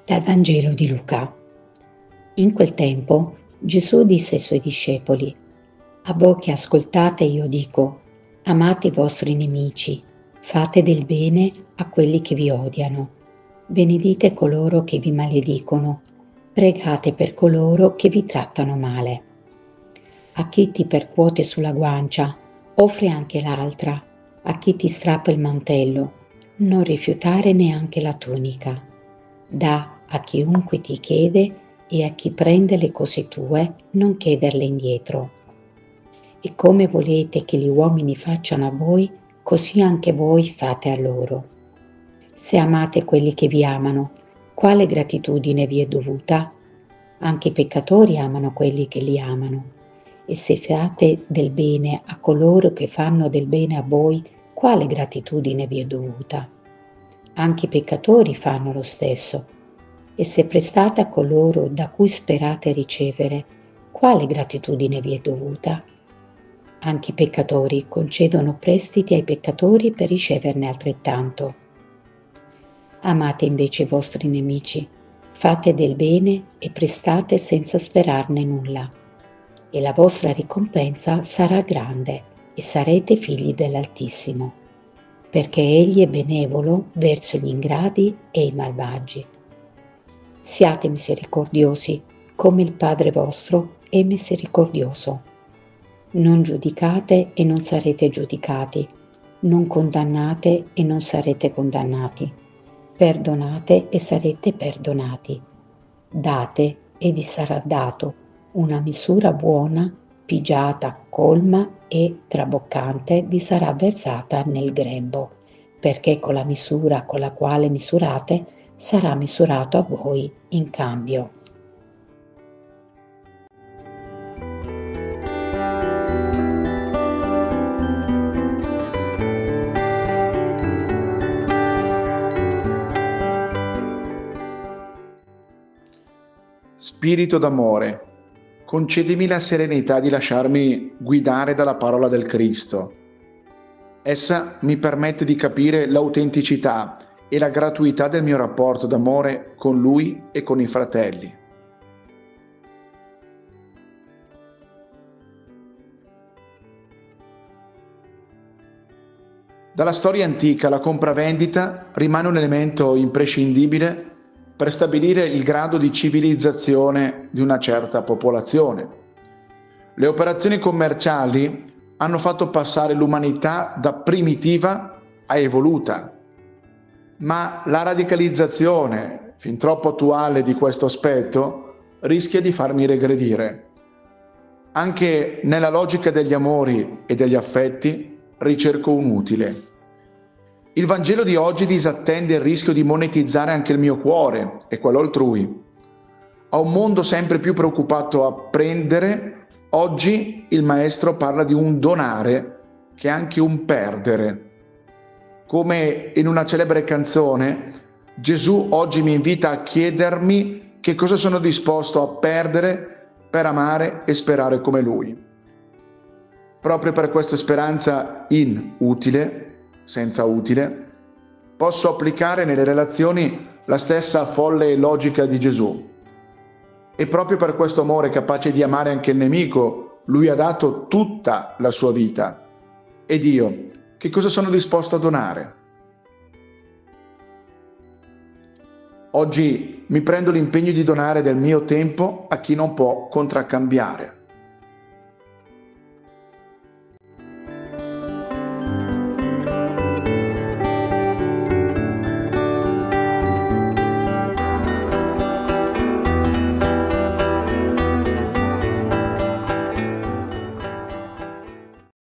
Dal Vangelo di Luca. In quel tempo Gesù disse ai suoi discepoli: A voi che ascoltate io dico, amate i vostri nemici, fate del bene a quelli che vi odiano, benedite coloro che vi maledicono, pregate per coloro che vi trattano male. A chi ti percuote sulla guancia, offri anche l'altra, a chi ti strappa il mantello, non rifiutare neanche la tunica. Dà a chiunque ti chiede e a chi prende le cose tue non chiederle indietro. E come volete che gli uomini facciano a voi, così anche voi fate a loro. Se amate quelli che vi amano, quale gratitudine vi è dovuta? Anche i peccatori amano quelli che li amano. E se fate del bene a coloro che fanno del bene a voi, quale gratitudine vi è dovuta? Anche i peccatori fanno lo stesso. E se prestate a coloro da cui sperate ricevere, quale gratitudine vi è dovuta? Anche i peccatori concedono prestiti ai peccatori per riceverne altrettanto. Amate invece i vostri nemici, fate del bene e prestate senza sperarne nulla. E la vostra ricompensa sarà grande e sarete figli dell'Altissimo, perché Egli è benevolo verso gli ingrati e i malvagi. Siate misericordiosi, come il Padre vostro è misericordioso. Non giudicate e non sarete giudicati, non condannate e non sarete condannati, perdonate e sarete perdonati, date e vi sarà dato, una misura buona, pigiata, colma e traboccante vi sarà versata nel grembo, perché con la misura con la quale misurate sarà misurato a voi in cambio. Spirito d'amore, concedimi la serenità di lasciarmi guidare dalla parola del Cristo. Essa mi permette di capire l'autenticità e la gratuità del mio rapporto d'amore con Lui e con i fratelli. Dalla storia antica la compravendita rimane un elemento imprescindibile per stabilire il grado di civilizzazione di una certa popolazione. Le operazioni commerciali hanno fatto passare l'umanità da primitiva a evoluta, ma la radicalizzazione fin troppo attuale di questo aspetto rischia di farmi regredire. Anche nella logica degli amori e degli affetti ricerco un utile. Il Vangelo di oggi disattende il rischio di monetizzare anche il mio cuore e quello altrui. A un mondo sempre più preoccupato a prendere, oggi il Maestro parla di un donare che è anche un perdere. Come in una celebre canzone, Gesù oggi mi invita a chiedermi che cosa sono disposto a perdere per amare e sperare come Lui. Proprio per questa speranza inutile, senza utile, posso applicare nelle relazioni la stessa folle logica di Gesù. E proprio per questo amore capace di amare anche il nemico, Lui ha dato tutta la sua vita. Ed io, che cosa sono disposto a donare? Oggi mi prendo l'impegno di donare del mio tempo a chi non può contraccambiare.